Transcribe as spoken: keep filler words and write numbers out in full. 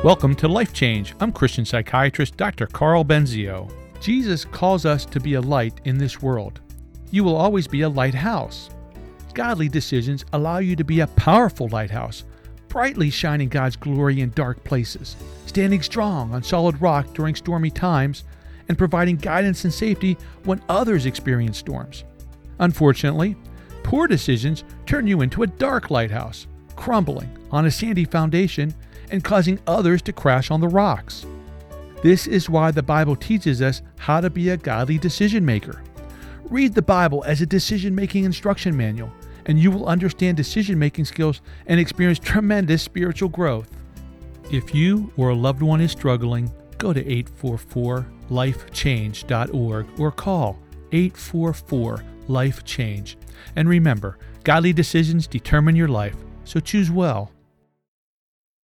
Welcome to Life Change. I'm Christian psychiatrist Doctor Carl Benzio. Jesus calls us to be a light in this world. You will always be a lighthouse. Godly decisions allow you to be a powerful lighthouse, brightly shining God's glory in dark places, standing strong on solid rock during stormy times, and providing guidance and safety when others experience storms. Unfortunately, poor decisions turn you into a dark lighthouse, crumbling on a sandy foundation and causing others to crash on the rocks. This is why the Bible teaches us how to be a godly decision maker. Read the Bible as a decision-making instruction manual, and you will understand decision-making skills and experience tremendous spiritual growth. If you or a loved one is struggling, go to eight four four life change dot org or call eight four four life change. And remember, godly decisions determine your life, so choose well.